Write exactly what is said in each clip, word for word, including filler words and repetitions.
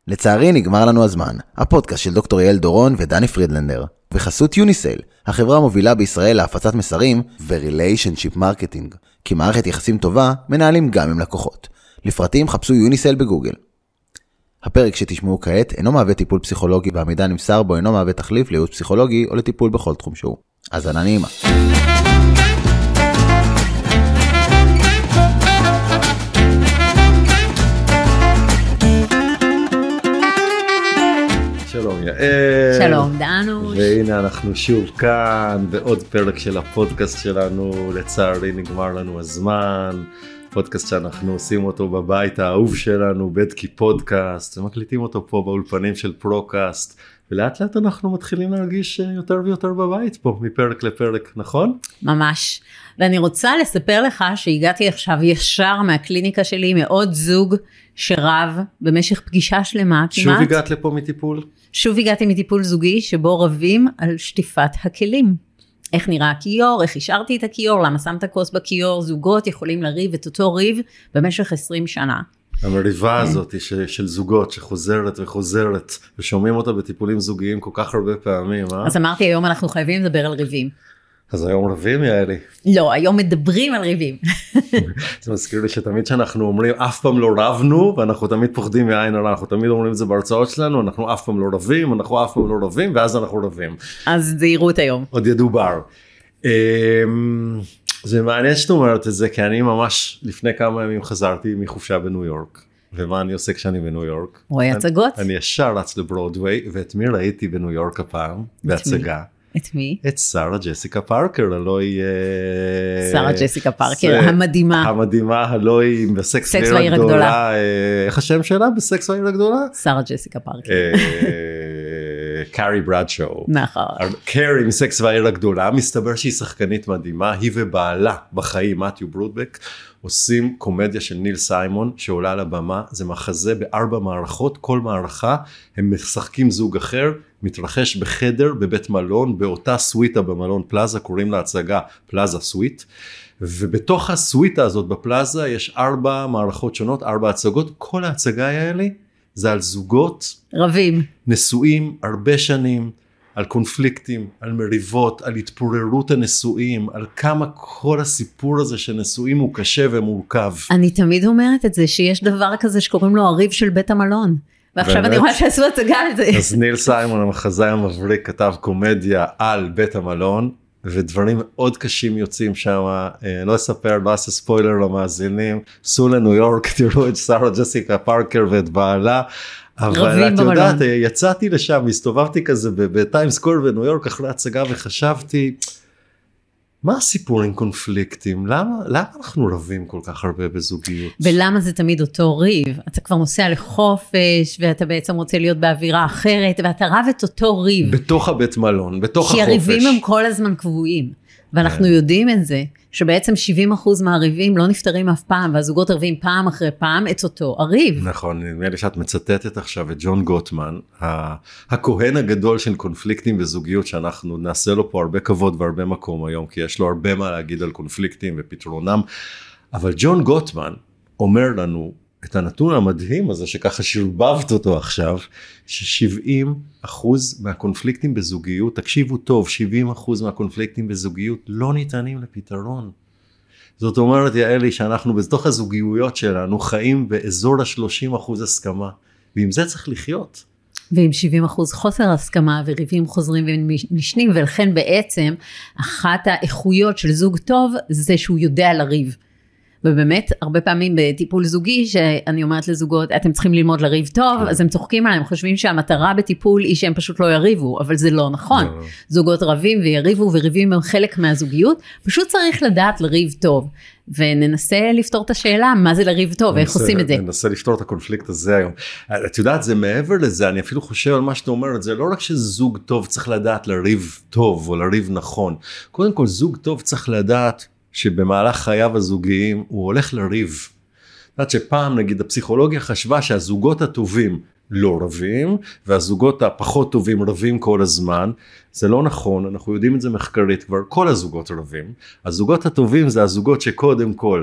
לצערי נגמר לנו הזמן. הפודקאסט של דוקטור יעל דורון ודני פרידלנדר, בחסות יוניסייל, החברה המובילה בישראל להפצת מסרים ו-Relationship Marketing. כי מערכת יחסים טובה מנהלים גם עם לקוחות. לפרטים חפשו יוניסייל בגוגל. הפרק שתשמעו כעת אינו מהווה טיפול פסיכולוגי, והמידע נמסר בו אינו מהווה תחליף לייעוץ פסיכולוגי או לטיפול בכל תחום שהוא. אז אנא נעימה. שלום יעל. שלום דנוש. והנה אנחנו שוב כאן בעוד פרק של הפודקאסט שלנו. לצערי נגמר לנו הזמן. פודקאסט שאנחנו עושים אותו בבית האהוב שלנו, בדקי פודקאסט, ומקליטים אותו פה באולפנים של פרוקאסט, ולאט לאט אנחנו מתחילים להרגיש יותר ויותר בבית פה, מפרק לפרק, נכון? ממש. ואני רוצה לספר לך שהגעתי עכשיו ישר מהקליניקה שלי, מעוד זוג שרב במשך פגישה שלמה כמעט. שוב הגעת לפה מטיפול? שוב הגעתי מטיפול זוגי, שבו רבים על שטיפת הכלים. איך נראה הכיור, איך השארתי את הכיור, למה שמת כוס בכיור, זוגות יכולים לריב את אותו ריב במשך עשרים שנה. המריבה הזאת של זוגות שחוזרת וחוזרת, ושומעים אותה בטיפולים זוגיים כל כך הרבה פעמים, אה? אז אמרתי, היום אנחנו חייבים לדבר על ריבים. אז היום רבים, יעלי? לא, היום מדברים על ריבים. זה מזכיר לי שתמיד שאנחנו אומרים, אף פעם לא רבנו, ואנחנו תמיד פוחדים מעין הרע, אנחנו תמיד אומרים את זה בהרצאות שלנו, אנחנו אף פעם לא רבים, אנחנו אף פעם לא רבים, ואז אנחנו רבים. אז זהירות היום. עוד ידובר. זה מעניין שאת אומרת את זה, כי אני ממש לפני כמה ימים חזרתי מחופשה בניו יורק. ומה אני עושה כשאני בניו יורק? רואה הצגות? אני ישר רץ לברודווי, ואת מי ראיתי בניו יורק הפעם? בהצגה. את מי? את שרה ג'סיקה פארקר, הלוא היא... שרה ג'סיקה פארקר, המדהימה. המדהימה, הלוא היא בסקס והעיר הגדולה. איך השם שלה בסקס והעיר הגדולה? שרה ג'סיקה פארקר. קארי ברדשו. נכון. קארי מסקס והעיר הגדולה, מסתבר שהיא שחקנית מדהימה, היא ובעלה בחיים, מתיו ברודבק, עושים קומדיה של ניל סיימון, שעולה על הבמה, זה מחזה בארבע מערכות, כל מערכה, הם משחקים זוג אחר, מתרחש בחדר, בבית מלון, באותה סוויטה במלון פלאזה, קוראים להצגה פלאזה סוויט, ובתוך הסוויטה הזאת בפלאזה, יש ארבע מערכות שונות, ארבע הצגות, כל ההצגה האלה, זה על זוגות, רבים, נשואים, הרבה שנים, על קונפליקטים, על מריבות, על התפוררות הנשואים, על כמה כל הסיפור הזה של נשואים הוא קשה ומורכב. אני תמיד אומרת את זה, שיש דבר כזה שקוראים לו הריב של בית המלון. ועכשיו באמת? אני רואה שעשו הצגה על זה. אז ניל סיימון, המחזאי המבריק, כתב קומדיה על בית המלון, ודברים מאוד קשים יוצאים שם, אני לא אספר, לא אעשה ספוילר למאזינים, סעו לניו יורק, תראו את שרה ג'סיקה פארקר ואת בעלה, אבל את יודעת, יצאתי לשם, הסתובבתי כזה בטיימס סקוור בניו יורק אחרי הצגה, וחשבתי, מה הסיפור עם קונפליקטים? למה, למה אנחנו רבים כל כך הרבה בזוגיות? ולמה זה תמיד אותו ריב? אתה כבר נוסע לחופש, ואתה בעצם רוצה להיות באווירה אחרת, ואתה רב את אותו ריב. בתוך הבית מלון, בתוך החופש. כי הריבים הם כל הזמן קבועים. ואנחנו יודעים את זה, שבעצם שבעים אחוז מהריבים לא נפטרים אף פעם, והזוגות רבים פעם אחרי פעם את אותו הריב. נכון, נדמה לי שאת מצטטת עכשיו את ג'ון גוטמן, הכהן הגדול של קונפליקטים וזוגיות, שאנחנו נעשה לו פה הרבה כבוד והרבה מקום היום, כי יש לו הרבה מה להגיד על קונפליקטים ופתרונם, אבל ג'ון גוטמן אומר לנו, את הנתון המדהים הזה שככה שרבבת אותו עכשיו, ש-שבעים אחוז מהקונפליקטים בזוגיות, תקשיבו טוב, שבעים אחוז מהקונפליקטים בזוגיות לא ניתנים לפתרון. זאת אומרת, יעלי, שאנחנו בתוך הזוגיות שלנו חיים באזור ה-שלושים אחוז הסכמה, ועם זה צריך לחיות. ועם שבעים אחוז חוסר הסכמה וריבים חוזרים ונשנים, ולכן בעצם אחת האיכויות של זוג טוב זה שהוא יודע לריב. ובאמת, הרבה פעמים בטיפול זוגי, שאני אומרת לזוגות, אתם צריכים ללמוד לריב טוב, אז הם צוחקים עליהם, חושבים שהמטרה בטיפול היא שהם פשוט לא יריבו, אבל זה לא נכון. זוגות רבים ויריבו, וריבים הם חלק מהזוגיות, פשוט צריך לדעת לריב טוב, וננסה לפתור את השאלה, מה זה לריב טוב, ואיך עושים את זה. ננסה לפתור את הקונפליקט הזה היום. את יודעת, זה מעבר לזה, אני אפילו חושב על מה שאתה אומרת, זה לא רק שזוג טוב צריך לדעת לריב טוב, או לריב נכון. קודם כל, זוג טוב צריך לדעת, שבמהלך חייו הזוגיים הוא הולך לריב. זאת אומרת שפעם נגיד הפסיכולוגיה חשבה שהזוגות הטובים לא רבים, והזוגות הפחות טובים רבים כל הזמן. זה לא נכון, אנחנו יודעים את זה מחקרית כבר, כל הזוגות רבים. הזוגות הטובים זה הזוגות שקודם כל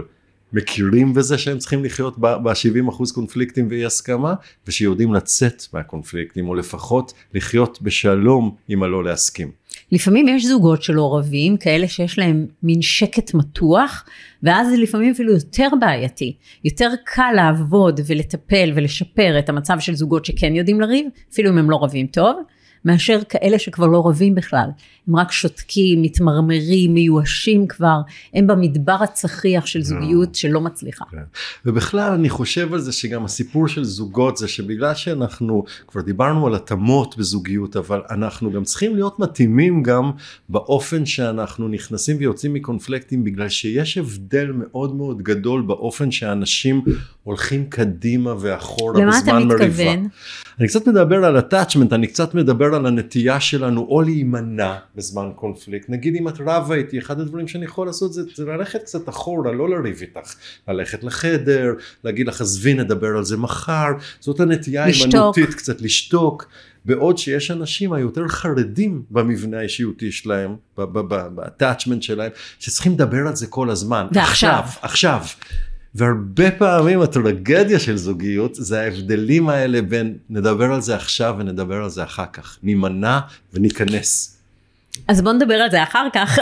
מכירים בזה שהם צריכים לחיות ב-שבעים אחוז קונפליקטים ואי הסכמה, ושיודעים לצאת מהקונפליקטים, או לפחות לחיות בשלום עם הלא להסכים. לפעמים יש זוגות שלא רבים, כאלה שיש להם מין שקט מתוח, ואז זה לפעמים אפילו יותר בעייתי. יותר קל לעבוד ולטפל ולשפר את המצב של זוגות שכן יודעים לריב, אפילו אם הם לא רבים טוב, מאשר כאלה שכבר לא רבים בכלל. הם רק שותקים, מתמרמרים, מיואשים כבר, הם במדבר הצחיח של זוגיות שלא מצליחה. ובכלל אני חושב על זה שגם הסיפור של זוגות זה שבגלל שאנחנו כבר דיברנו על התאמות בזוגיות, אבל אנחנו גם צריכים להיות מתאימים גם באופן שאנחנו נכנסים ויוצאים מקונפליקטים, בגלל שיש הבדל מאוד מאוד גדול באופן שאנשים הולכים קדימה ואחורה בזמן מריבה. למה אתה מתכוון? אני קצת מדבר על attachment, אני קצת מדבר על הנטייה שלנו או להימנע בזמן קונפליקט. נגיד אם את רבה איתי, אחד הדברים שאני יכול לעשות זה, זה ללכת קצת אחורה, לא לריב איתך, ללכת לחדר, להגיד לך עזבי נדבר על זה מחר, זאת הנטייה הימנותית, קצת לשתוק, בעוד שיש אנשים היותר חרדים במבנה האישיותי שלהם, ב-attachment שלהם, שצריכים לדבר על זה כל הזמן. ועכשיו. עכשיו, עכשיו. והרבה פעמים הטרגדיה של זוגיות זה ההבדלים האלה בין נדבר על זה עכשיו ונדבר על זה אחר כך, נימנע וניכנס. אז בוא נדבר על זה אחר כך,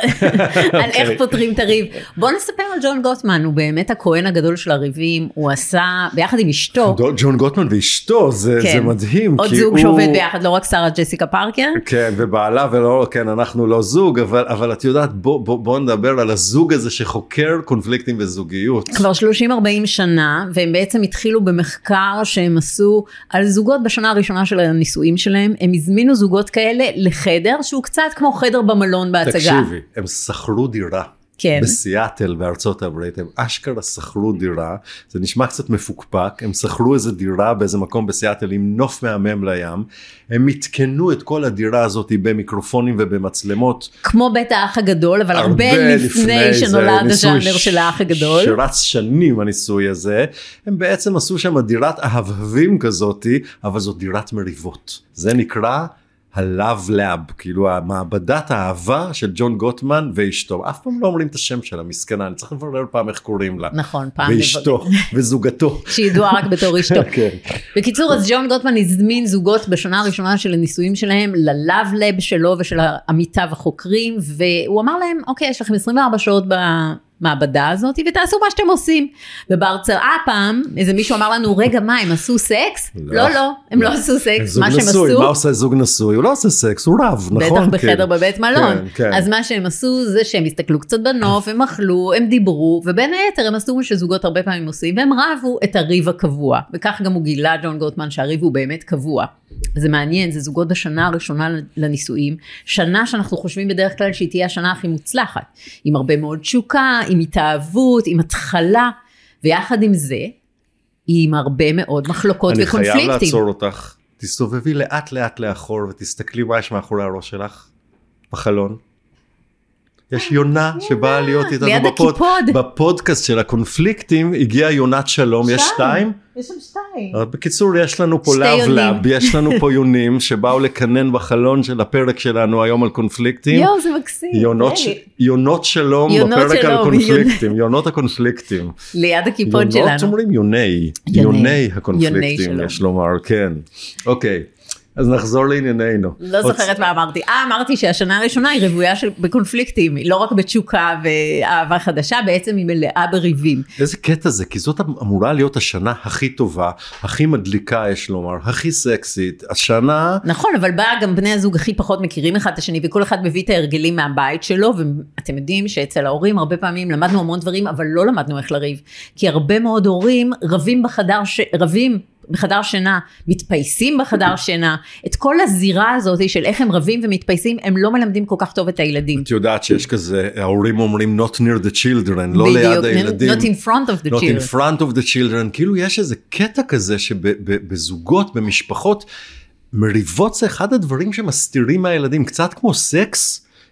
על איך פותרים את הריב. בוא נספר על ג'ון גוטמן, הוא באמת הכהן הגדול של הריבים, הוא עשה ביחד עם אשתו. ג'ון גוטמן ואשתו, זה מדהים. עוד זוג שעובד ביחד, לא רק שרה ג'סיקה פארקר. כן, ובעלה ולא, כן, אנחנו לא זוג, אבל את יודעת, בוא נדבר על הזוג הזה שחוקר קונפליקטים בזוגיות. כבר שלושים ארבעים שנה, והם בעצם התחילו במחקר שהם עשו על זוגות בשנה הראשונה של הנישואים שלהם, הם הזמינו זוגות כאלה לחדר, שהוא קצת כמו חדר במלון בהצגה. תקשיבי, הם שכרו דירה. כן. בסיאטל בארצות הברית, הם אשכרה שכרו דירה, זה נשמע קצת מפוקפק, הם שכרו איזה דירה באיזה מקום בסיאטל עם נוף מהמם לים, הם מתקנו את כל הדירה הזאת במיקרופונים ובמצלמות. כמו בית האח הגדול, אבל הרבה, הרבה לפני שנולד הז'אנר של האח הגדול. שרץ שנים הניסוי הזה, הם בעצם עשו שם דירת אהבבים כזאת, אבל זאת דירת מריבות. זה נקרא ה-Love Lab, כאילו המעבדת האהבה של ג'ון גוטמן ואשתו. אף פעם לא אומרים את השם שלה, מסכנה, אני צריך לברר פעם איך קוראים לה. נכון, פעם. ואשתו, וזוגתו. שידועה רק בתור אשתו. כן. בקיצור, אז ג'ון גוטמן הזמין זוגות בשנה הראשונה של הנישואים שלהם, ל-Love Lab שלו ושל עמיתיו החוקרים, והוא אמר להם, אוקיי, יש לכם עשרים וארבע שעות במעבדה הזאת, ותעשו מה שאתם עושים. ובהרצאה פעם, איזה מישהו אמר לנו, רגע, מה, הם עשו סקס? לא, לא, הם לא עשו סקס. מה שהם עשו... מה עושה זוג נשוי? הוא לא עושה סקס, הוא רב, נכון? בטח בחדר בבית מלון. אז מה שהם עשו זה שהם הסתכלו קצת בנוף, הם אכלו, הם דיברו, ובין היתר הם עשו מה שזוגות הרבה פעמים עושים, והם רבו את הריב הקבוע. וכך גם הוא גילה, ג'ון גוטמן, שהריב הוא באמת קבוע. זה מעניין, זה זוגות בשנה הראשונה לנישואים, שנה שאנחנו חושבים בדרך כלל שהיא תהיה השנה הכי מוצלחת, עם הרבה מאוד תשוקה, עם התאהבות, עם התחלה, ויחד עם זה, עם הרבה מאוד מחלוקות אני וקונפליקטים. אני חייב לעצור אותך, תסתובבי לאט לאט לאחור, ותסתכלי מה יש מאחורי הראש שלך, בחלון. יש יונה שבאה להיות איתנו בפוד, בפודקאסט של הקונפליקטים, הגיעה יונת שלום, יש שתיים? יש שם שתיים. בקיצור, יש לנו פה Love Lab, יש לנו פה יונים שבאו לקנן בחלון של הפרק שלנו היום על קונפליקטים. יואו, זה מקסים. יונות שלום בפרק על קונפליקטים, יונות הקונפליקטים. ליד הקיפוד שלנו. יונות אומרים יוני, יוני הקונפליקטים, יש לומר, כן. אוקיי. אז נחזור לענייננו. לא זוכרת מה אמרתי. אה, אמרתי שהשנה הראשונה היא רבויה בקונפליקטים, היא לא רק בתשוקה ואהבה חדשה, בעצם היא מלאה בריבים. איזה קטע זה, כי זאת אמורה להיות השנה הכי טובה, הכי מדליקה, יש לומר, הכי סקסית, השנה... נכון, אבל באה גם בני הזוג הכי פחות מכירים אחד את השני, וכל אחד מביא את ההרגלים מהבית שלו, ואתם יודעים שאצל ההורים הרבה פעמים למדנו המון דברים, אבל לא למדנו איך לריב, כי הרבה מאוד הורים רבים בחדר, ש... רבים בחדר שינה, מתפייסים בחדר שינה, את כל הזירה הזאת של איך הם רבים ומתפייסים, הם לא מלמדים כל כך טוב את הילדים. את יודעת שיש כזה, ההורים אומרים not near the children, לא ליד הילדים. not in front of the not children. in front of the children, כאילו יש איזה קטע כזה שבזוגות, במשפחות, מריבות זה אחד הדברים שמסתירים מהילדים, קצת כמו סקס,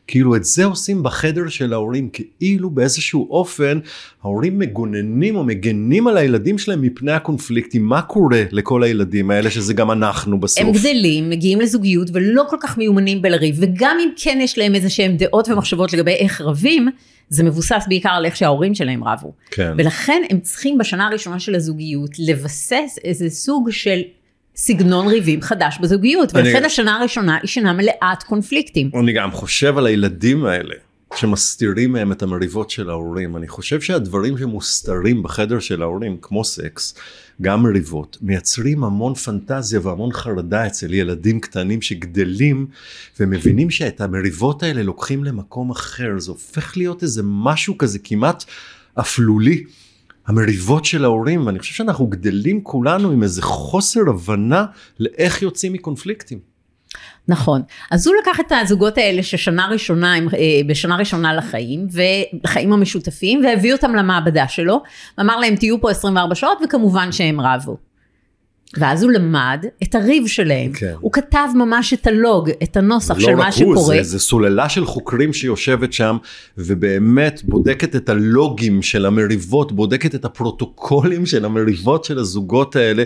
כאילו את זה עושים בחדר של ההורים, כאילו באיזשהו אופן, ההורים מגוננים או מגנים על הילדים שלהם מפני הקונפליקטים, מה קורה לכל הילדים האלה, שזה גם אנחנו בסוף. הם גדלים, מגיעים לזוגיות, ולא כל כך מיומנים בלריב, וגם אם כן יש להם איזה שהם דעות ומחשבות לגבי איך רבים, זה מבוסס בעיקר על איך שההורים שלהם רבו. כן. ולכן הם צריכים בשנה הראשונה של הזוגיות, לבסס איזה סוג של סגנון ריבים חדש בזוגיות, ולכן אני... השנה הראשונה היא שנה מלאת קונפליקטים. אני גם חושב על הילדים האלה, שמסתירים מהם את המריבות של ההורים. אני חושב שהדברים שמוסתרים בחדר של ההורים, כמו סקס, גם מריבות, מייצרים המון פנטזיה והמון חרדה אצל ילדים קטנים שגדלים, ומבינים שאת המריבות האלה לוקחים למקום אחר. זה הופך להיות איזה משהו כזה כמעט אפלולי. המריבות של ההורים, ואני חושב שאנחנו גדלים כולנו עם איזה חוסר הבנה לאיך יוצאים מקונפליקטים. נכון. אז הוא לקח את הזוגות האלה ששנה ראשונה, בשנה ראשונה לחיים, ולחיים המשותפים, והביא אותם למעבדה שלו, ואמר להם תהיו פה עשרים וארבע שעות, וכמובן שהם רבו. ואז הוא למד את הריב שלהם. כן. הוא כתב ממש את הלוג, את הנוסח של מה שקורה. לא רק הוא, זה סוללה של חוקרים שיושבת שם, ובאמת בודקת את הלוגים של המריבות, בודקת את הפרוטוקולים של המריבות של הזוגות האלה,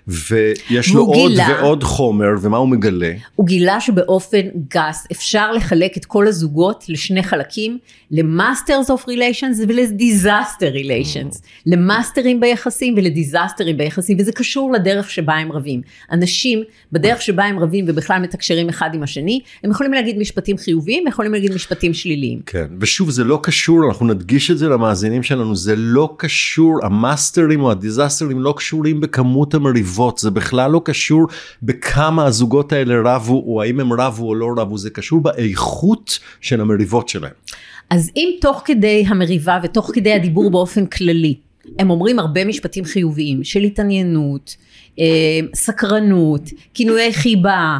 ויש לו עוד גילה, ועוד חומר, ומה הוא מגלה? הוא גילה שבאופן גס אפשר לחלק את כל הזוגות לשני חלקים, ל-Masters of Relations ול-Disaster Relations. למאסטרים ביחסים ולדיזסטרים ביחסים, וזה קשור לדרך שבה הם רבים. אנשים בדרך שבה הם רבים ובכלל מתקשרים אחד עם השני, הם יכולים להגיד משפטים חיוביים, הם יכולים להגיד משפטים שליליים. כן, ושוב זה לא קשור, אנחנו נדגיש את זה למאזינים שלנו, זה לא קשור, המאסטרים או הדיזסטרים לא קשורים בכמות המריבות, זה בכלל לא קשור בכמה הזוגות האלה רבו, או האם הם רבו או לא רבו, זה קשור באיכות של המריבות שלהם. אז אם תוך כדי המריבה ותוך כדי הדיבור באופן כללי, הם אומרים הרבה משפטים חיוביים של התעניינות, סקרנות, כינויי חיבה,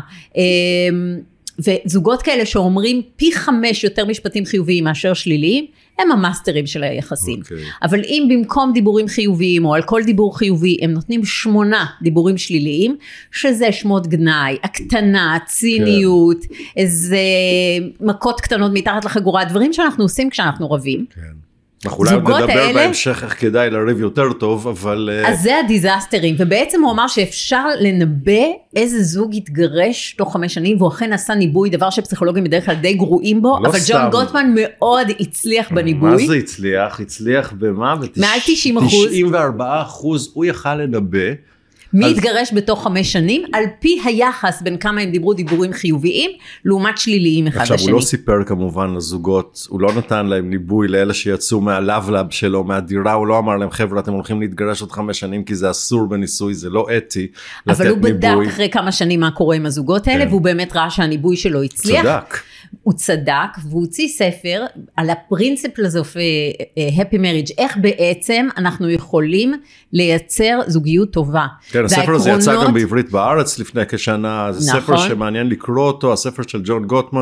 וזוגות כאלה שאומרים פי חמש יותר משפטים חיוביים מאשר שליליים, הם המאסטרים של היחסים. Okay. אבל אם במקום דיבורים חיוביים, או על כל דיבור חיובי, הם נותנים שמונה דיבורים שליליים, שזה שמות גנאי, הקטנה, ציניות, okay. איזה מכות קטנות מתחת לחגורה, דברים שאנחנו עושים כשאנחנו רבים. Okay. אנחנו אולי נדבר האלה, בהמשך איך כדאי לריב יותר טוב, אבל... אז זה הדיזסטרים, ובעצם הוא אמר שאפשר לנבא איזה זוג יתגרש תוך חמש שנים, והוא אכן עשה ניבוי, דבר שפסיכולוגים בדרך כלל די גרועים בו, לא אבל סתם. ג'ון גוטמן מאוד הצליח בניבוי. מה זה הצליח? הצליח במה? מעל תשעים אחוז. תשעים וארבעה אחוז הוא יכל לנבא. מי אז... התגרש בתוך חמש שנים, על פי היחס בין כמה הם דיברו דיבורים חיוביים, לעומת שליליים אחד עכשיו, לשני. עכשיו, הוא לא סיפר כמובן לזוגות, הוא לא נתן להם ניבוי לאלה שיצאו מהלבלב שלו, מהדירה, הוא לא אמר להם, חבר'ה, אתם הולכים להתגרש עוד חמש שנים, כי זה אסור בניסוי, זה לא אתי לתת ניבוי. אבל הוא בדק אחרי כמה שנים מה קורה עם הזוגות האלה, כן. והוא באמת ראה שהניבוי שלו הצליח. צדק. הוא צדק, והוא הוציא ספר על הפרינציפלס אוף happy marriage, איך בעצם אנחנו יכולים לייצר זוגיות טובה. כן, הספר הזה יצא גם בעברית בארץ לפני כשנה, זה נכון. ספר שמעניין לקרוא אותו, הספר של ג'ון גוטמן,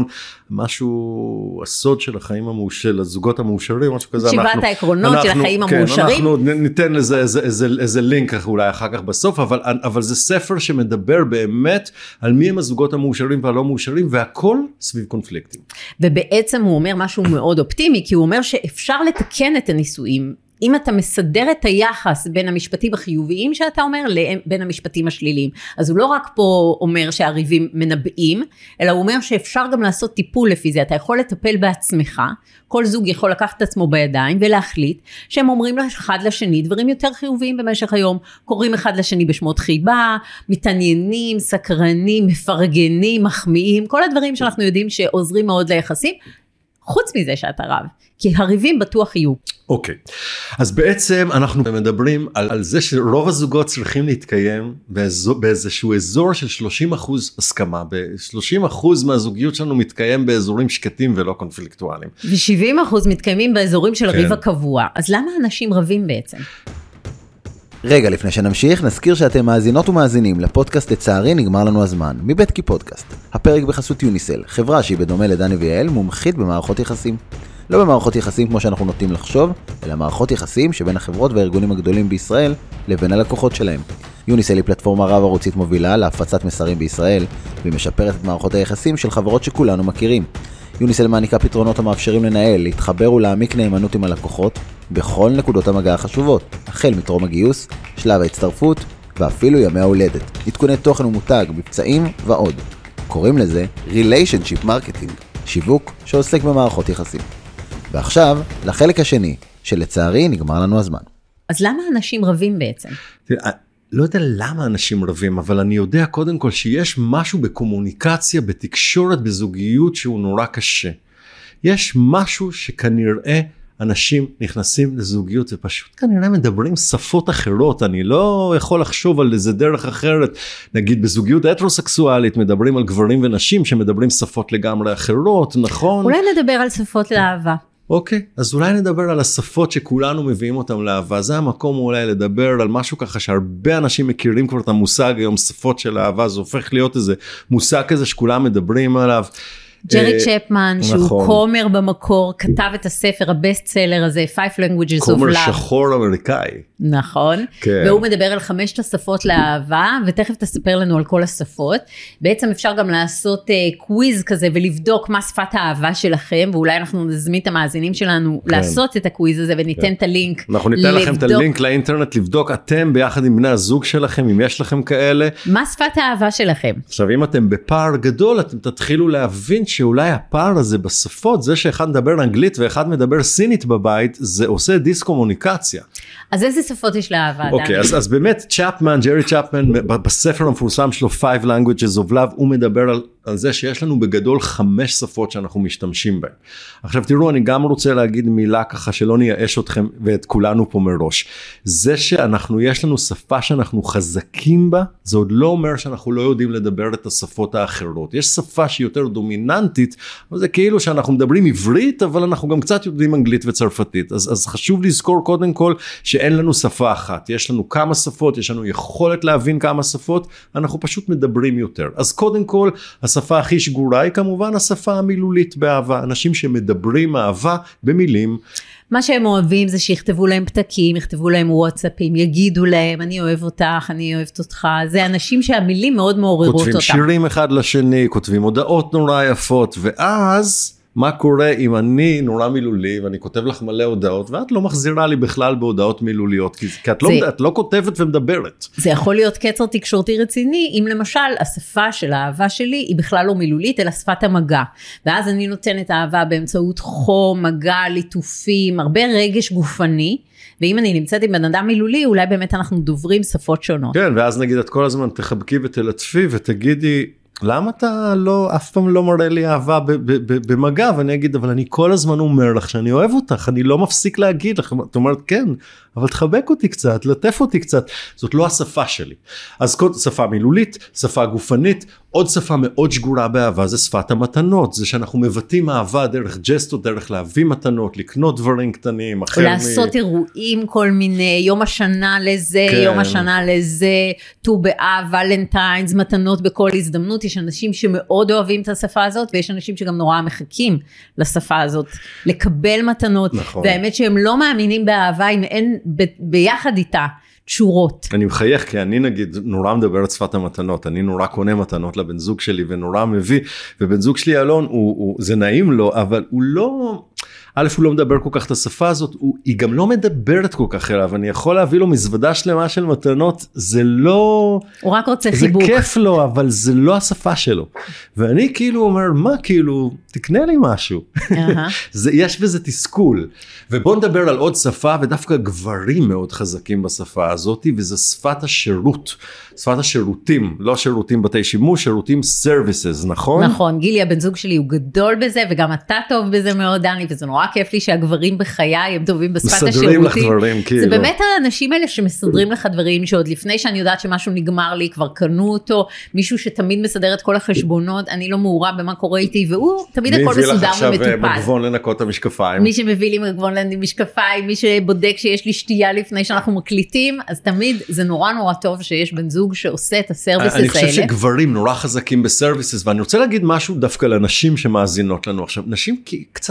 משהו, הסוד של החיים המאושרים, הזוגות המאושרים, משהו כזה. שבעת אנחנו, העקרונות אנחנו, של החיים כן, המאושרים. אנחנו ניתן לזה איזה, איזה, איזה לינק אולי אחר כך בסוף, אבל, אבל זה ספר שמדבר באמת על מי הם הזוגות המאושרים והלא מאושרים, והכל סביב קונפליקטים. ובעצם הוא אומר משהו מאוד אופטימי, כי הוא אומר שאפשר לתקן את הנישואים, אם אתה מסדר את היחס בין המשפטים החיוביים שאתה אומר, בין המשפטים השליליים. אז הוא לא רק פה אומר שהריבים מנבאים, אלא הוא אומר שאפשר גם לעשות טיפול לפי זה. אתה יכול לטפל בעצמך, כל זוג יכול לקחת את עצמו בידיים ולהחליט שהם אומרים אחד לשני דברים יותר חיוביים במשך היום, קוראים אחד לשני בשמות חיבה, מתעניינים, סקרנים, מפרגנים, מחמיאים, כל הדברים שאנחנו יודעים שעוזרים מאוד ליחסים, חוץ מזה שאתה רב, כי הריבים בטוח יהיו. אוקיי, אז בעצם אנחנו מדברים על, על זה שרוב הזוגות צריכים להתקיים באזור, באיזשהו אזור של שלושים אחוז הסכמה, ב-שלושים אחוז מהזוגיות שלנו מתקיים באזורים שקטים ולא קונפליקטואליים. ו-שבעים אחוז מתקיימים באזורים של כן. ריב הקבוע, אז למה אנשים רבים בעצם? רגע לפני שנמשיך, נזכיר שאתם מאזינות ומאזינים לפודקאסט לצערי נגמר לנו הזמן, מבית כי פודקאסט. הפרק בחסות יוניסל, חברה שהיא בדומה לדני ויעל, מומחית במערכות יחסים. לא במערכות יחסים כמו שאנחנו נוטים לחשוב, אלא מערכות יחסים שבין החברות והארגונים הגדולים בישראל לבין הלקוחות שלהם. יוניסל היא פלטפורמה רב ערוצית מובילה להפצת מסרים בישראל, והיא משפרת את מערכות היחסים של חברות שכולנו מכירים. יוניסל מעניקה פתרונות המאפשרים לנהל, להתחבר ולהעמיק נאמנות עם הלקוחות בכל נקודות המגע החשובות, החל מטרום הגיוס, שלב ההצטרפות ואפילו ימי ההולדת, עדכוני תוכן ומותג, מבצעים ועוד. קוראים לזה Relationship Marketing, שיווק שעוסק במערכות יחסים. ועכשיו, לחלק השני, שלצערי נגמר לנו הזמן. אז למה אנשים רבים בעצם? תראה, לא יודע למה אנשים רבים, אבל אני יודע קודם כל שיש משהו בקומוניקציה, בתקשורת, בזוגיות שהוא נורא קשה. יש משהו שכנראה אנשים נכנסים לזוגיות ופשוט כנראה מדברים שפות אחרות. אני לא יכול לחשוב על איזה דרך אחרת. נגיד בזוגיות הטרוסקסואלית מדברים על גברים ונשים שמדברים שפות לגמרי אחרות, נכון? אולי נדבר על שפות לאהבה. אוקיי, אז אולי נדבר על השפות שכולנו מביאים אותם לאהבה. זה המקום אולי לדבר על משהו ככה שהרבה אנשים מכירים כבר את המושג היום, שפות של אהבה. זה הופך להיות איזה מושג כזה שכולם מדברים עליו. ג'רי צ'פמן, שהוא כומר במקור, כתב את הספר, הבסט סלר הזה, Five Languages of Love. כומר שחור אמריקאי. נכון, והוא מדבר על חמשת השפות לאהבה, ותכף תספר לנו על כל השפות. בעצם אפשר גם לעשות קוויז כזה, ולבדוק מה שפת האהבה שלכם, ואולי אנחנו נזמין את המאזינים שלנו לעשות את הקוויז הזה, וניתן את הלינק. אנחנו ניתן לכם את הלינק לאינטרנט, לבדוק אתם ביחד עם בני הזוג שלכם, אם יש לכם כאלה. מה שפת האהבה שלכם? עכשיו, אם אתם בפער גדול, אתם תתחילו להבין שאולי הפער הזה בשפות, זה שאחד מדבר אנגלית ואחד מדבר סינית בבית, זה עושה דיסקומוניקציה. אז איזה שפות יש לאהבה? אוקיי, אז, אז באמת צ'פמן, ג'רי צ'פמן, בספר המפורסם שלו, Five Languages of Love, הוא מדבר על, על זה שיש לנו בגדול חמש שפות שאנחנו משתמשים בהן. עכשיו תראו, אני גם רוצה להגיד מילה ככה שלא נייאש אתכם ואת כולנו פה מראש. זה שאנחנו, יש לנו שפה שאנחנו חזקים בה, זה עוד לא אומר שאנחנו לא יודעים לדבר את השפות האחרות. יש שפה שהיא יותר דומיננטית, אבל זה כאילו שאנחנו מדברים עברית, אבל אנחנו גם קצת יודעים אנגלית וצרפתית. אז, אז חשוב לזכור קודם כל שאין לנו שפה אחת. יש לנו כמה שפות, יש לנו יכולת להבין כמה שפות, אנחנו פשוט מדברים יותר. אז קודם כל, השפה הכי שגורה היא כמובן השפה המילולית באהבה. אנשים שמדברים אהבה במילים. מה שהם אוהבים זה שיכתבו להם פתקים, יכתבו להם וואטסאפים, יגידו להם, אני אוהב אותך, אני אוהבת אותך. זה אנשים שהמילים מאוד מעוררות אותם. כותבים שירים אחד לשני, כותבים הודעות נורא יפות, ואז מה קורה אם אני נורא מילולי, ואני כותב לך מלא הודעות, ואת לא מחזירה לי בכלל בהודעות מילוליות, כי, כי את, לא, את לא כותבת ומדברת. זה יכול להיות קצר תקשורתי רציני, אם למשל השפה של האהבה שלי היא בכלל לא מילולית, אלא שפת המגע. ואז אני נותנת אהבה באמצעות חום, מגע, ליטופים, הרבה רגש גופני, ואם אני נמצאת עם בן אדם מילולי, אולי באמת אנחנו דוברים שפות שונות. כן, ואז נגיד את כל הזמן תחבקי ותלטפי ותגידי, למה אתה לא, אף פעם לא מראה לי אהבה במגע? ואני אגיד, אבל אני כל הזמן אומר לך שאני אוהב אותך, אני לא מפסיק להגיד לך. את אומרת, כן, אבל תחבק אותי קצת, לטף אותי קצת. זאת לא השפה שלי. אז שפה מילולית, שפה גופנית, עוד שפה מאוד שגורה באהבה, זה שפת המתנות. זה שאנחנו מבטאים אהבה דרך ג'סטות, דרך להביא מתנות, לקנות דברים קטנים. או לעשות מ... אירועים כל מיני, יום השנה לזה, כן. יום השנה לזה, ט"ו באב, ולנטיינס, מתנות בכל הזדמנות. יש אנשים שמאוד אוהבים את השפה הזאת, ויש אנשים שגם נורא מחכים לשפה הזאת, לקבל מתנות. נכון. והאמת שהם לא מאמינים באהבה, אם אין ב- ביחד איתה תשורות. אני מחייך, כי אני נגיד נורא מדבר את שפת המתנות, אני נורא קונה מתנות לבן זוג שלי, ונורא מביא, ובן זוג שלי אלון, הוא, הוא, זה נעים לו, אבל הוא לא... א', הוא לא מדבר כל כך את השפה הזאת, הוא, היא גם לא מדברת כל כך אליו, אני יכול להביא לו מזוודה שלמה של מתנות, זה לא... הוא רק רוצה זה חיבוק. זה כיף לו, אבל זה לא השפה שלו. ואני כאילו אומר, מה כאילו, תקנה לי משהו. זה, יש בזה תסכול. ובוא נדבר על עוד שפה, ודווקא גברים מאוד חזקים בשפה הזאת, וזה שפת השירות. שפת השירותים, לא שירותים בתי שימוש, שירותים services, נכון? נכון, גילי הבן זוג שלי הוא גדול בזה, וגם אתה טוב בזה מאוד, דני, וזה נורא כיף לי שהגברים בחיי הם טובים בשפת השירותים. מסדרים לך דברים, כאילו. זה באמת האנשים האלה שמסדרים לך דברים, שעוד לפני שאני יודעת שמשהו נגמר לי, כבר קנו אותו, מישהו שתמיד מסדר את כל החשבונות, אני לא מעורה במה קורה איתי, והוא תמיד הכל מסודר ומטופל. מי הביא לך עכשיו מגבון לנקות המשקפיים? מי שמביא לי מגבון למשקפיים, מי שבודק שיש לי שתייה לפני שאנחנו מקליטים, אז תמיד זה נורא נורא טוב שיש בן זוג שעושה את הסרוויסס האלה. אני חושב שגברים נורא חזקים בסרוויסס, ואני רוצה להגיד משהו דווקא לנשים שמאזינות לנו עכשיו. נשים קצת מזלזלות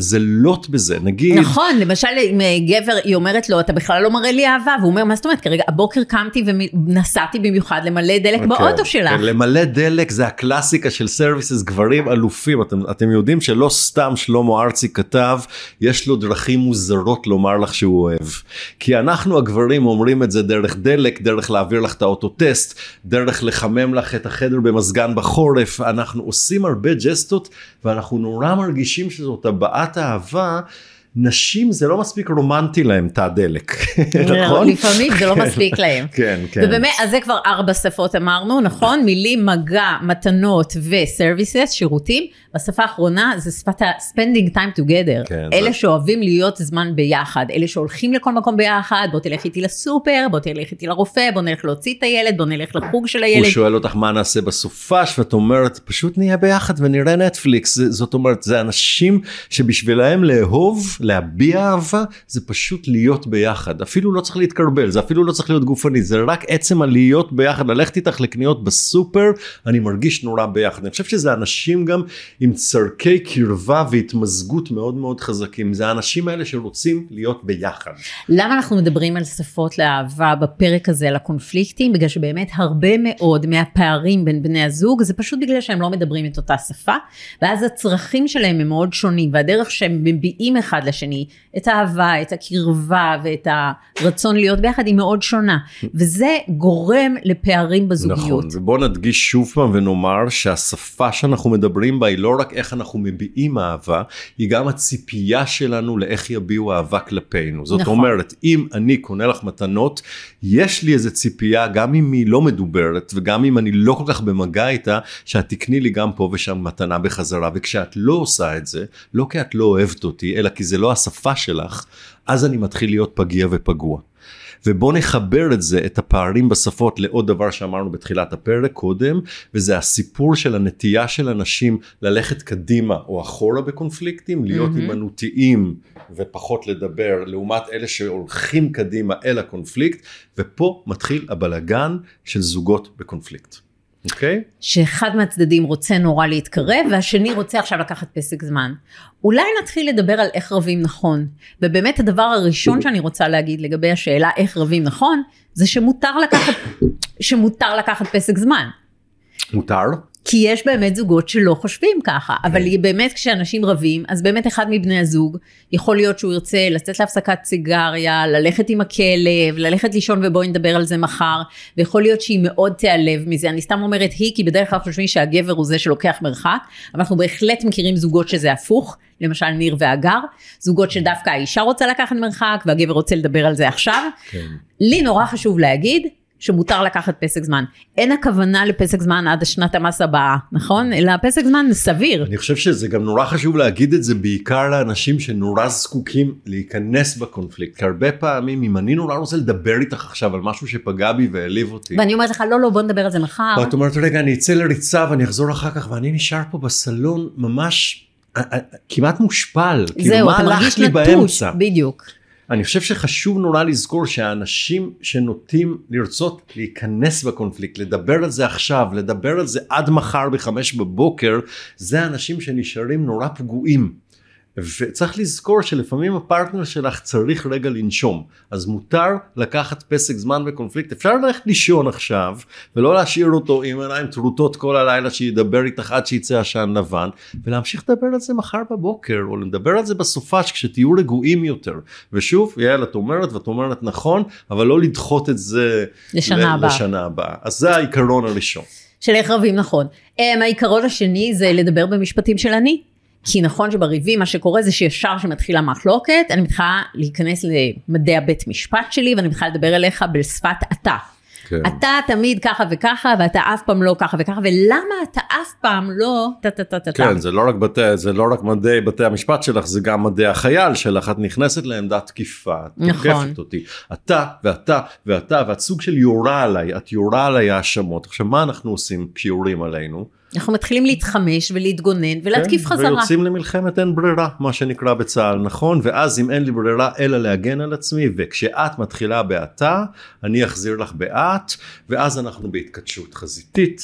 זה לוט בזה, נגיד. נכון, למשל אם גבר, היא אומרת לו, אתה בכלל לא מראה לי אהבה, והוא אומר, מה זאת אומרת, כרגע הבוקר קמתי ונסעתי במיוחד למלא דלק okay, באוטו שלך. כן, למלא דלק זה הקלאסיקה של סרוויסס, גברים אלופים, אתם, אתם יודעים שלא סתם שלמה ארצי כתב, יש לו דרכים מוזרות לומר לך שהוא אוהב. כי אנחנו הגברים אומרים את זה דרך דלק, דרך להעביר לך את האוטוטסט, דרך לחמם לך את החדר במזגן בחורף, אנחנו עושים הרבה ג'סטות, ואנחנו נורא מרגישים שזאת הבעת אהבה, נשים זה לא מספיק רומנטי להם, תא דלק, נכון? לפעמים זה לא מספיק להם. כן, כן. ובאמת, אז זה כבר ארבע שפות אמרנו, נכון? מילים, מגע, מתנות ו-services, שירותים. בשפה האחרונה זה שפת ה-spending time together. אלה שאוהבים להיות זמן ביחד, אלה שהולכים לכל מקום ביחד, בוא תלך איתי לסופר, בוא תלך איתי לרופא, בוא נלך להוציא את הילד, בוא נלך לחוג של הילד. הוא שואל אותך מה נעשה בסופש, ואת אומרת, פשוט נהיה ביחד ונראה נטפליקס. זאת אומרת, זה אנשים שבשבילהם לאהוב, להביע אהבה, זה פשוט להיות ביחד. אפילו לא צריך להתקרבל, זה אפילו לא צריך להיות גופני, זה רק עצם הלהיות ביחד, ללכת איתך לקניות בסופר, אני מרגיש נורא ביחד. אני חושב שזה אנשים גם עם צרכי קרבה והתמזגות מאוד מאוד חזקים. זה האנשים האלה שרוצים להיות ביחד. למה אנחנו מדברים על שפות לאהבה בפרק הזה, לקונפליקטים? בגלל שבאמת הרבה מאוד מהפערים בין בני הזוג, זה פשוט בגלל שהם לא מדברים את אותה שפה, ואז הצרכים שלהם הם מאוד שונים, והדרך שהם מביעים אחד לשני, את האהבה, את הקרבה ואת הרצון להיות ביחד היא מאוד שונה, וזה גורם לפערים בזוגיות. נכון, ובוא נדגיש שוב פעם ונאמר שהשפה שאנחנו מדברים בה היא לא רק איך אנחנו מביעים אהבה, היא גם הציפייה שלנו לאיך יביעו אהבה כלפינו. זאת נכון. אומרת, אם אני קונה לך מתנות, יש לי איזו ציפייה, גם אם היא לא מדוברת, וגם אם אני לא כל כך במגע איתה, שאת תקני לי גם פה ושם מתנה בחזרה, וכשאת לא עושה את זה, לא כי את לא אוהבת אותי, אלא כי זה לא השפה שלך, אז אני מתחיל להיות פגיע ופגוע. ובוא נחבר את זה, את הפערים בשפות, לעוד דבר שאמרנו בתחילת הפרק קודם, וזה הסיפור של הנטייה של אנשים ללכת קדימה או אחורה בקונפליקטים, להיות mm-hmm. הימנותיים ופחות לדבר, לעומת אלה שהולכים קדימה אל הקונפליקט, ופה מתחיל הבלגן של זוגות בקונפליקט. אוקיי? Okay. שאחד מהצדדים רוצה נורא להתקרב, והשני רוצה עכשיו לקחת פסק זמן. אולי נתחיל לדבר על איך רבים נכון. ובאמת הדבר הראשון שאני רוצה להגיד לגבי השאלה איך רבים נכון, זה שמותר לקחת, שמותר לקחת פסק זמן. מותר? כי יש באמת זוגות שלא חושבים ככה, אבל באמת כשאנשים רבים, אז באמת אחד מבני הזוג, יכול להיות שהוא ירצה לצאת להפסקת סיגריה, ללכת עם הכלב, ללכת לישון ובואי נדבר על זה מחר, ויכול להיות שהיא מאוד תיעלב מזה, אני סתם אומרת היא, כי בדרך כלל חושבים שהגבר הוא זה שלוקח מרחק, אבל אנחנו בהחלט מכירים זוגות שזה הפוך, למשל ניר ואגר, זוגות שדווקא האישה רוצה לקחת מרחק, והגבר רוצה לדבר על זה עכשיו. כן. לי נורא חשוב להגיד, שמותר לקחת פסק זמן. אין הכוונה לפסק זמן עד השנת המס הבאה, נכון? אלא פסק זמן סביר. אני חושב שזה גם נורא חשוב להגיד את זה, בעיקר לאנשים שנורא זקוקים להיכנס בקונפליקט, כי הרבה פעמים, אם אני נורא רוצה לדבר איתך עכשיו על משהו שפגע בי והעליב אותי. ואני אומרת לך, לא, לא, בוא נדבר על זה מחר. ואת אומרת, רגע, אני אצא לריצה ואני אחזור אחר כך, ואני נשאר פה בסלון ממש כמעט מושפל. זהו, אתה מרגיש נטוש, בדיוק. אני חושב שחשוב נורא לזכור שהאנשים שנוטים לרצות להיכנס בקונפליקט, לדבר על זה עכשיו, לדבר על זה עד מחר בחמש בבוקר, זה האנשים שנשארים נורא פגועים. וצריך לזכור שלפעמים הפרטנר שלך צריך רגע לנשום, אז מותר לקחת פסק זמן בקונפליקט, אפשר ללכת לישון עכשיו, ולא להשאיר אותו עם עיניים טרוטות כל הלילה, שידבר איתך עד שיצא עשן לבן, ולהמשיך לדבר על זה מחר בבוקר, או לדבר על זה בסופש, כשתהיו רגועים יותר. ושוב, יעל, את אומרת, ואת אומרת נכון, אבל לא לדחות את זה לשנה הבאה. לשנה הבאה. אז זה העיקרון הראשון. של איך רבים נכון. העיקרון השני זה לדבר במשפטים של אני. כי נכון שבריבים מה שקורה זה שישר שמתחילה מחלוקת, אני מתחילה להיכנס למדעי הבית משפט שלי, ואני מתחילה לדבר אליך בשפת אתה. כן. אתה תמיד ככה וככה, ואתה אף פעם לא ככה וככה, ולמה אתה אף פעם לא טה-טה-טה-טה. כן, זה לא רק, בתי, זה לא רק מדעי בתי המשפט שלך, זה גם מדעי החייל שלך, את נכנסת לעמדת תקיפה, את נכון. תוקפת אותי. אתה ואתה ואתה, ואת סוג של יורה עליי, את יורה עליי האשמות. עכשיו, מה אנחנו עושים כשיורים עלינו? אנחנו מתחילים להתחמש ולהתגונן ולהתקיף כן, חזרה. ויוצאים למלחמת אין ברירה, מה שנקרא בצה"ל, נכון? ואז אם אין לי ברירה אלא להגן על עצמי, וכשאת מתחילה באתה, אני אחזיר לך באת, ואז אנחנו בהתכתשות חזיתית,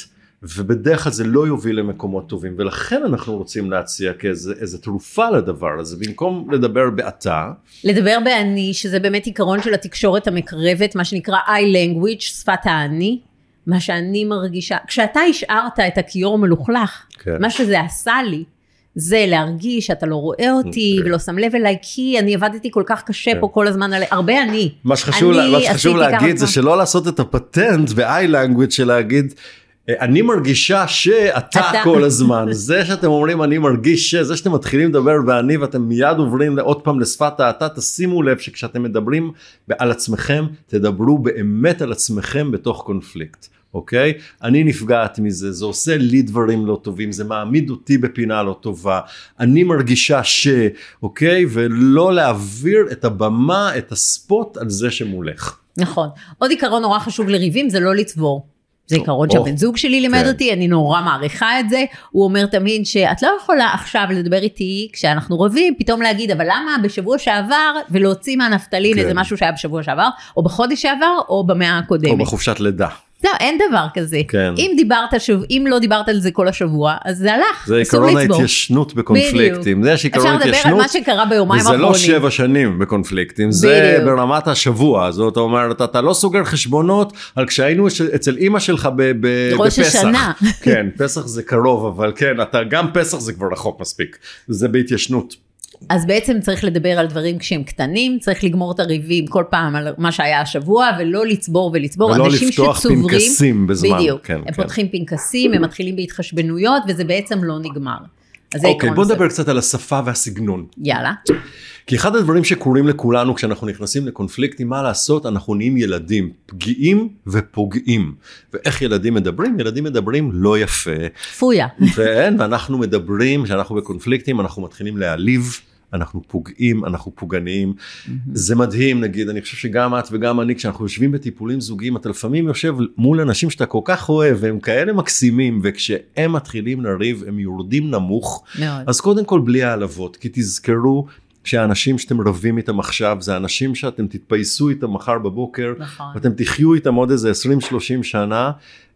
ובדרך כלל זה לא יוביל למקומות טובים, ולכן אנחנו רוצים להציע כאיזו תרופה לדבר הזה, במקום לדבר באתה. לדבר באני, שזה באמת עיקרון של התקשורת המקרבת, מה שנקרא I language, שפת האני, מה שאני מרגישה, כשאתה השארת את הכיור מלוכלך, כן. מה שזה עשה לי, זה להרגיש שאתה לא רואה אותי, okay. ולא שם לב אליי, כי אני עבדתי כל כך קשה okay. פה כל הזמן, על... הרבה אני. מה שחשוב, אני מה שחשוב להגיד זה שלא לעשות את הפטנט ב-I language של להגיד, אני מרגישה שאתה כל הזמן, זה שאתם אומרים אני מרגיש ש, זה שאתם מתחילים לדבר באני ואתם מיד עוברים עוד פעם לשפת האתה, תשימו לב שכשאתם מדברים על עצמכם, תדברו באמת על עצמכם בתוך קונפליקט. אוקיי? אני נפגעת מזה, זה עושה לי דברים לא טובים, זה מעמיד אותי בפינה לא טובה, אני מרגישה ש, אוקיי? ולא להעביר את הבמה, את הספוט על זה שמולך. נכון. עוד עיקרון נורא חשוב לריבים, זה לא לצבור. זה עיקרון שהבן זוג שלי לימד אותי, אני נורא מעריכה את זה, הוא אומר תמיד שאת לא יכולה עכשיו לדבר איתי, כשאנחנו רבים, פתאום להגיד, אבל למה בשבוע שעבר, ולהוציא מהנפתלין איזה משהו שהיה בשבוע שעבר, או בחודש שעבר, או במאה הקודמת. או בחופשת לידה. לא, אין דבר כזה. כן. אם דיברת שוב, אם לא דיברת על זה כל השבוע, אז זה הלך. זה עיקרון ההתיישנות בקונפליקטים. זה יש עיקרון ההתיישנות. אפשר לדבר על מה שקרה ביומיים האחרונים. וזה לא שבע שנים בקונפליקטים, זה ברמת השבוע. זאת אומרת, אתה לא סוגר חשבונות על כשהיינו אצל אמא שלך בפסח. ראש השנה. כן, פסח זה קרוב, אבל כן, אתה גם פסח זה כבר רחוק מספיק. זה בהתיישנות. אז בעצם צריך לדבר על דברים כשהם קטנים, צריך לגמור את הריבים כל פעם על מה שהיה השבוע, ולא לצבור ולצבור. ולא לפתוח שצוברים, פנקסים בזמן. בדיוק, כן, הם כן. פותחים פנקסים, הם מתחילים בהתחשבנויות, וזה בעצם לא נגמר. אוקיי, בוא נדבר קצת על השפה והסגנון. יאללה. כי אחד הדברים שקורים לכולנו כשאנחנו נכנסים לקונפליקטים, מה לעשות? אנחנו נהיים ילדים פגיעים ופוגעים. ואיך ילדים מדברים? ילדים מדברים לא יפה. פויה. ואין, ואנחנו מדברים, כשאנחנו בקונפליקטים, אנחנו מתחילים להעליב, אנחנו פוגעים, אנחנו פוגעניים. זה מדהים, נגיד, אני חושב שגם את וגם אני, כשאנחנו יושבים בטיפולים זוגיים, אתה לפעמים יושב מול אנשים שאתה כל כך אוהב, והם כאלה מקסימים, וכשהם מתחילים לריב, הם יורדים נמוך. מאוד. אז קודם כל בלי העלבות, כי תזכרו, שהאנשים שאתם רבים איתם עכשיו, זה האנשים שאתם תתפייסו איתם מחר בבוקר, נכון. ואתם תחיו איתם עוד איזה עשרים שלושים שנה,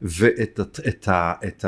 ואת את, את, את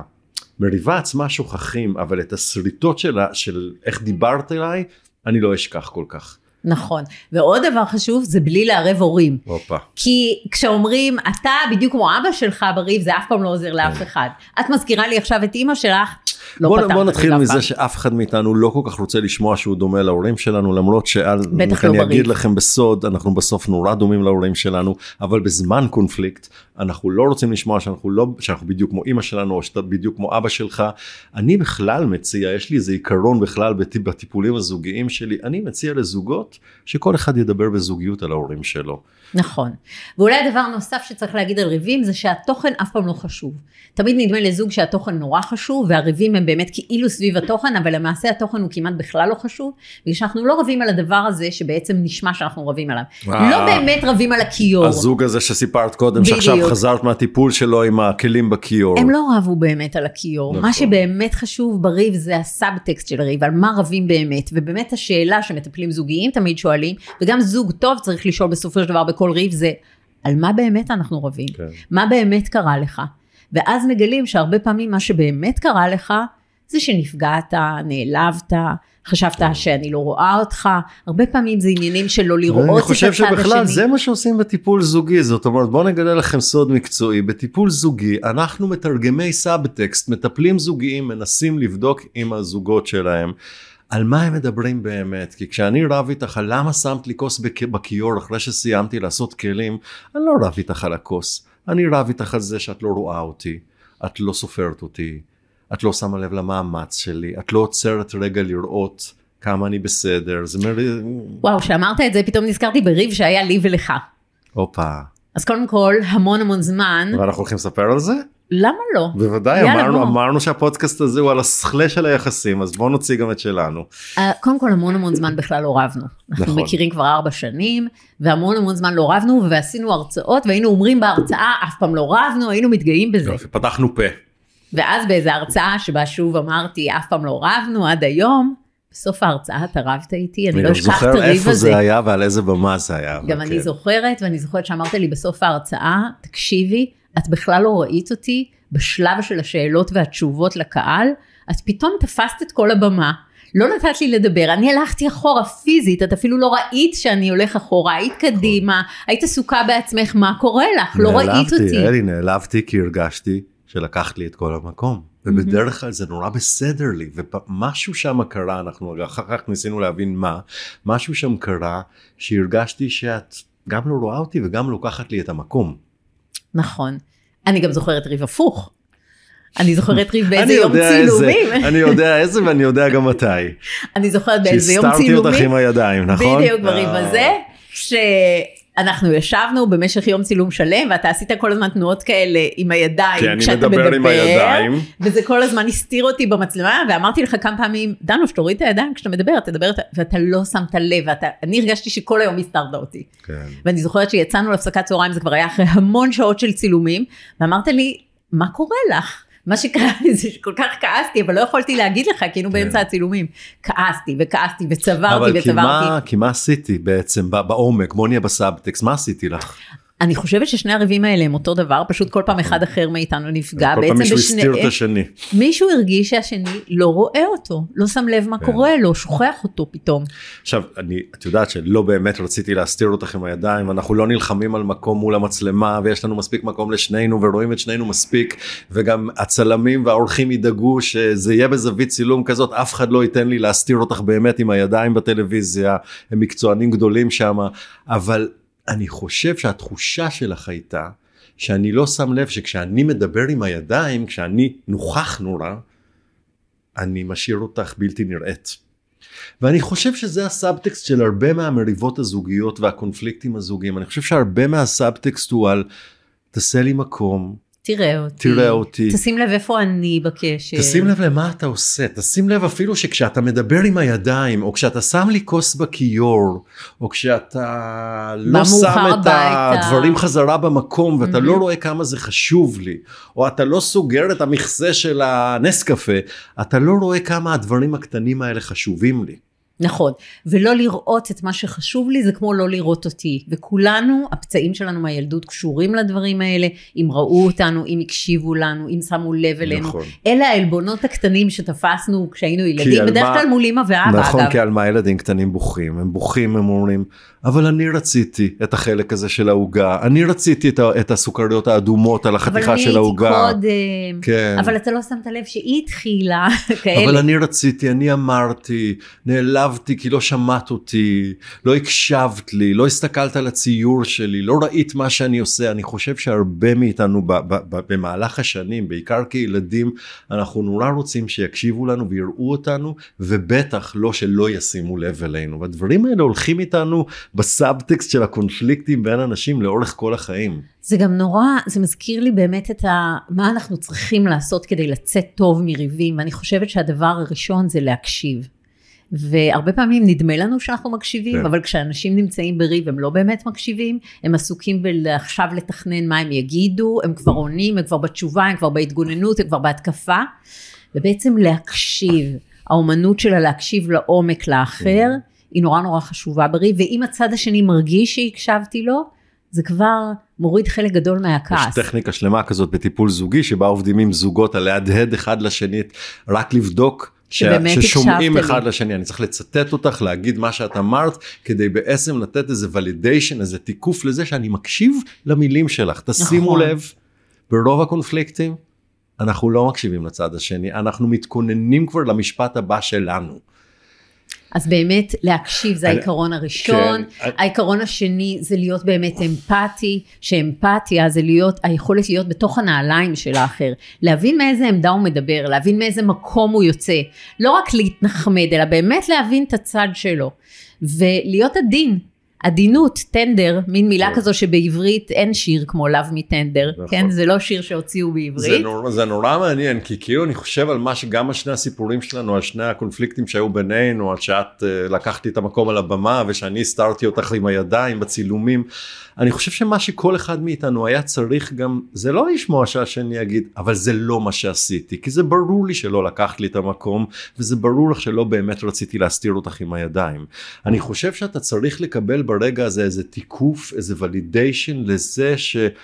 המריבה עצמה שוכחים, אבל את הסריטות שלה, של איך דיברת אליי, אני לא אשכח כל כך. נכון, ועוד דבר חשוב, זה בלי לערב הורים. אופה. כי כשאומרים, אתה בדיוק כמו אבא שלך בריב, זה אף פעם לא עוזר לאף אחד. את מזכירה לי עכשיו את אמא שלך, לא בוא, פתחת. בוא נתחיל מזה שאף אחד מאיתנו לא כל כך רוצה לשמוע שהוא דומה להורים שלנו, למרות שאני לא אגיד לכם בסוד, אנחנו בסוף נורא דומים להורים שלנו, אבל בזמן קונפליקט, אנחנו לא רוצים לשמוע שאנחנו, לא, שאנחנו בדיוק כמו אמא שלנו, או שאתה בדיוק כמו אבא שלך. אני בכלל מציע, יש לי איזה עיקרון בכלל בטיפולים הזוגיים שלי, אני מציע לזוגות שכל אחד ידבר בזוגיות על ההורים שלו. נכון. ואולי דבר נוסף שצריך להגיד על ריבים, זה שהתוכן אף פעם לא חשוב. תמיד נדמה לזוג שהתוכן נורא חשוב, והריבים הם באמת כאילו סביב התוכן, אבל למעשה התוכן הוא כמעט בכלל לא חשוב, ושאנחנו לא רבים על הדבר הזה, שבעצם נשמע שאנחנו רבים עליו. לא באמת רבים על הכיור. הזוג הזה שסיפרת קודם, שעכשיו חזרת מהטיפול שלו עם הכלים בכיור. הם לא רבו באמת על הכיור. מה שבאמת חשוב בריב, זה הסאבטקסט של הריב, על מה רבים באמת, ובאמת השאלה שמטפלים זוגיים תמיד שואלים, וגם זוג טוב צריך לשאול בסופו של דבר בכל ריב, זה על מה באמת אנחנו רבים, כן. מה באמת קרה לך, ואז מגלים שהרבה פעמים מה שבאמת קרה לך, זה שנפגעת, נעלבת, חשבת כן. שאני לא רואה אותך, הרבה פעמים זה עניינים של לא לראות את הצד השני. אני חושב שבכלל זה מה שעושים בטיפול זוגי, זאת אומרת בואו נגלה לכם סוד מקצועי, בטיפול זוגי אנחנו מתרגמי סאבטקסט, מטפלים זוגיים, מנסים לבדוק עם הזוגות שלהם, על מה הם מדברים באמת, כי כשאני רב איתך על למה שמת לי כוס בכיור אחרי שסיימתי לעשות כלים, אני לא רב איתך על הכוס, אני רב איתך על זה שאת לא רואה אותי, את לא סופרת אותי, את לא שמה לב למאמץ שלי, את לא עוצרת רגע לראות כמה אני בסדר, זה מר... וואו, שאמרת את זה, פתאום נזכרתי בריב שהיה לי ולך. אופה. אז קודם כל, המון המון זמן. ואנחנו הולכים לספר על זה? למה לא? בוודאי, אמרנו, אמרנו שהפודקאסט הזה הוא על השכלה של היחסים, אז בואו נוציא גם את שלנו. קודם כל, המון המון זמן בכלל לא רבנו. אנחנו מכירים כבר ארבע שנים, והמון המון זמן לא רבנו, ועשינו הרצאות, והיינו אומרים בהרצאה, אף פעם לא רבנו, היינו מתגאים בזה. פתחנו פה. ואז באיזו הרצאה שבה שוב אמרתי, אף פעם לא רבנו עד היום, בסוף ההרצאה אתה רבת איתי, אני לא אשכח את הריב הזה. אני זוכר איפה זה היה ועל איזה במה זה היה. גם אני זוכרת, ואני זוכרת שאמרת לי בסוף ההרצאה, תקשיבי, את בכלל לא ראית אותי בשלב של השאלות והתשובות לקהל, את פתאום תפסת את כל הבמה, לא נתת לי לדבר, אני הלכתי אחורה פיזית, את אפילו לא ראית שאני הולך אחורה, היית קדימה, היית עסוקה בעצמך, מה קורה לך? לא ראית אותי. נעלבתי, אלי, נעלבתי כי הרגשתי שלקחת לי את כל המקום, ובדרך כלל זה נורא בסדר לי, ומשהו שם קרה, אנחנו אחר כך ניסינו להבין מה, משהו שם קרה, שהרגשתי שאת גם לא רואה אותי וגם לוקחת לי את המקום. נכון, אני גם זוכרת ריב הפוך. אני זוכרת ריב באיזה יום צילומים. אני יודע איזה ואני יודע גם מתי. אני זוכרת באיזה יום צילומים. שהסתרתי אותך עם הידיים, נכון? בדיוק בריב הזה, שאנחנו ישבנו במשך יום צילום שלם, ואתה עשית כל הזמן תנועות כאלה עם הידיים, כשאתה מדבר, וזה כל הזמן הסתיר אותי במצלמה, ואמרתי לך כמה פעמים, דנו, שתוריד את הידיים כשאתה מדבר, תדבר, ואתה לא שמת לב, ואני הרגשתי שכל היום הסתרת אותי. ואני זוכרת שיצאנו להפסקת צהריים, זה כבר היה אחרי המון שעות של צילומים, ואמרת לי, מה קורה לך? מה שקרה לי זה שכל כך כעסתי, אבל לא יכולתי להגיד לך, כי היינו באמצע הצילומים. כעסתי וכעסתי וצברתי וצברתי. אבל כי מה עשיתי בעצם בעומק? בוא נהיה בסאבטקסט, מה עשיתי לך? אני חושבת ששני הריבים האלה הם אותו דבר, פשוט כל פעם אחד אחר מאיתנו נפגע. כל פעם מישהו הסתיר את השני. מישהו הרגיש שהשני לא רואה אותו, לא שם לב מה קורה לו, שוכח אותו פתאום. עכשיו, את יודעת שלא באמת רציתי להסתיר אותך עם הידיים, ואנחנו לא נלחמים על מקום מול המצלמה, ויש לנו מספיק מקום לשנינו, ורואים את שנינו מספיק, וגם הצלמים והאורחים ידאגו שזה יהיה בזווית צילום כזאת, אף אחד לא ייתן לי להסתיר אותך באמת עם הידיים בטלוויזיה, הם מקצוענים גדולים שם, אבל אני חושב שהתחושה שלך הייתה, שאני לא שם לב שכשאני מדבר עם הידיים, כשאני נוכח נורא, אני משאיר אותך בלתי נראית. ואני חושב שזה הסאבטקסט של הרבה מהמריבות הזוגיות והקונפליקטים הזוגיים. אני חושב שהרבה מהסאבטקסט הוא על, תעשה לי מקום, תראה אותי, תראה אותי. תשים לב איפה אני בקשר. תשים לב למה אתה עושה, תשים לב אפילו שכשאתה מדבר עם הידיים, או כשאתה שם לי כוס בכיור, או כשאתה לא שם את הדברים חזרה במקום, ואתה לא רואה כמה זה חשוב לי, או אתה לא סוגר את המכסה של הנס קפה, אתה לא רואה כמה הדברים הקטנים האלה חשובים לי. נכון, ולא לראות את מה שחשוב לי, זה כמו לא לראות אותי, וכולנו, הפצעים שלנו מהילדות קשורים לדברים האלה, אם ראו אותנו, אם הקשיבו לנו, אם שמו לב אלינו, נכון. אלה העלבונות הקטנים שתפסנו כשהיינו ילדים, בדרך כלל מול אמא ואבא, נכון, אגב. כי על מה ילדים קטנים בוכים, הם בוכים, הם אומרים, אבל אני רציתי את החלק הזה של ההוגה, אני רציתי את, את הסוכריות האדומות על החתיכה של ההוגה. אבל אני הייתי קודם, כן. אבל אתה לא שמת לב שהיא התחילה, כאלה. אבל אני רציתי, אני אמרתי, נעלבתי כי לא שמעת אותי, לא הקשבת לי, לא הסתכלת על הציור שלי, לא ראית מה שאני עושה. אני חושב שהרבה מאיתנו ב, ב, ב, במהלך השנים, בעיקר כילדים, אנחנו נורא רוצים שיקשיבו לנו ויראו אותנו, ובטח לא שלא ישימו לב אלינו. והדברים האלה הולכים איתנו בסאבטקסט של הקונפליקטים בין אנשים לאורך כל החיים. זה גם נורא, זה מזכיר לי באמת את ה, מה אנחנו צריכים לעשות כדי לצאת טוב מריבים, ואני חושבת שהדבר הראשון זה להקשיב. והרבה פעמים נדמה לנו שאנחנו מקשיבים, כן. אבל כשאנשים נמצאים בריב הם לא באמת מקשיבים, הם עסוקים עכשיו לתכנן מה הם יגידו, הם כבר עונים, הם כבר בתשובה, הם כבר בהתגוננות, הם כבר בהתקפה, ובעצם להקשיב, האומנות שלה להקשיב לעומק לאחר, כן. היא נורא נורא חשובה בריב, ואם הצד השני מרגיש שהקשבתי לו, זה כבר מוריד חלק גדול מהכעס. יש טכניקה שלמה כזאת בטיפול זוגי, שבה עובדים עם זוגות על להדהד אחד לשני, רק לבדוק, ששומעים אחד לשני. אני צריך לצטט אותך, להגיד מה שאת אמרת, כדי בעצם לתת איזה ולידיישן, איזה תיקוף לזה שאני מקשיב למילים שלך. תשימו לב, ברוב הקונפליקטים, אנחנו לא מקשיבים לצד השני, אנחנו מתכוננים כבר למשפט הבא שלנו. אז באמת להקשיב זה העיקרון הראשון, כן. העיקרון השני זה להיות באמת אמפתי, שאמפתיה זה להיות, היכולת להיות בתוך הנעליים של האחר, להבין מאיזה עמדה הוא מדבר, להבין מאיזה מקום הוא יוצא, לא רק להתנחמד, אלא באמת להבין את הצד שלו, ולהיות עדין, עדינות, טנדר, מין מילה כזו שבעברית אין שיר כמו לאו מטנדר, כן? זה לא שיר שהוציאו בעברית. זה נורא, זה נורא מעניין, כי כאילו אני חושב על מה שגם השני הסיפורים שלנו, על שני הקונפליקטים שהיו בינינו, על שאת לקחתי את המקום על הבמה, ושאני הסתרתי אותך עם הידיים בצילומים, אני חושב שמה שכל אחד מאיתנו היה צריך גם, זה לא לשמוע שהשני יגיד, אבל זה לא מה שעשיתי, כי זה ברור לי שלא לקחת לי את המקום, וזה ברור לך שלא באמת רציתי להסתיר אותך עם הידיים. אני חושב שאתה צריך לקבל ברגע הזה איזה תיקוף, איזה ולידיישן לזה ש...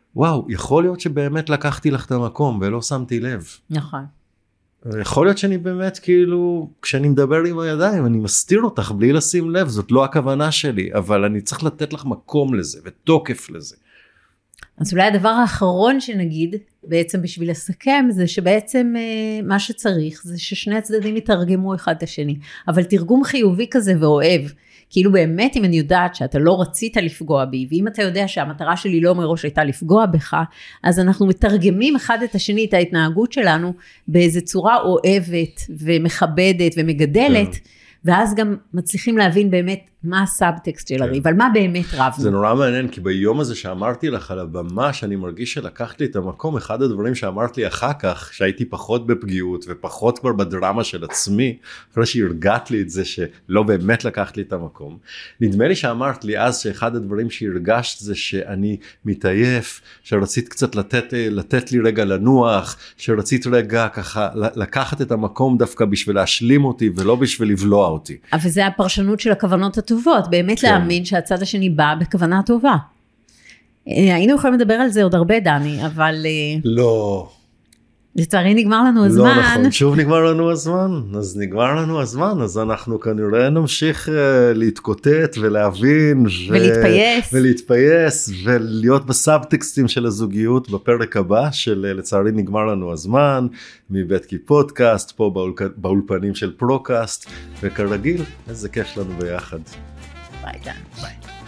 וואו, יכול להיות שבאמת לקחתי לך את המקום ולא שמתי לב. נכון. יכול להיות שאני באמת כאילו, כשאני מדבר עם הידיים, אני מסתיר אותך בלי לשים לב, זאת לא הכוונה שלי, אבל אני צריך לתת לך מקום לזה ותוקף לזה. אז אולי הדבר האחרון שנגיד, בעצם בשביל לסכם, זה שבעצם מה שצריך, זה ששני הצדדים יתרגמו אחד את השני, אבל תרגום חיובי כזה ואוהב, כאילו באמת אם אני יודעת שאתה לא רצית לפגוע בי, ואם אתה יודע שהמטרה שלי לא מראש הייתה לפגוע בך, אז אנחנו מתרגמים אחד את השני, את ההתנהגות שלנו, באיזו צורה אוהבת ומכבדת ומגדלת, כן. ואז גם מצליחים להבין באמת מה הסאבטקסט של הריב, על מה באמת רבנו. זה נורא מעניין, כי ביום הזה שאמרתי לך על הבמה, שאני מרגיש שלקחת לי את המקום, אחד הדברים שאמרת לי אחר כך, שהייתי פחות בפגיעות, ופחות כבר בדרמה של עצמי, אחרי שהרגעת לי את זה שלא באמת לקחת לי את המקום. נדמה לי שאמרת לי אז, שאחד הדברים שהרגשת זה שאני מתעייף, שרצית קצת לתת, לתת לי רגע לנוח, שרצית רגע ככה לקחת את המקום דווקא בשביל להשלים אותי, ולא בשביל לבלוע אותי. אבל זה הפרשנות של הכוונות טובות, באמת כן. להאמין שהצד השני בא בכוונה טובה. היינו יכולים לדבר על זה עוד הרבה, דני, אבל... לא. לצערי נגמר לנו הזמן. לא נכון, שוב נגמר לנו הזמן. אז נגמר לנו הזמן, אז אנחנו כנראה נמשיך uh, להתקוטט ולהבין. ולהתפייס. ו- ולהתפייס, ולהיות בסאבטקסטים של הזוגיות בפרק הבא, של לצערי נגמר לנו הזמן, מבית כי פודקאסט, פה באולפ... באולפנים של פרוקאסט, וכרגיל, איזה כיף לנו ביחד. ביי דן. ביי.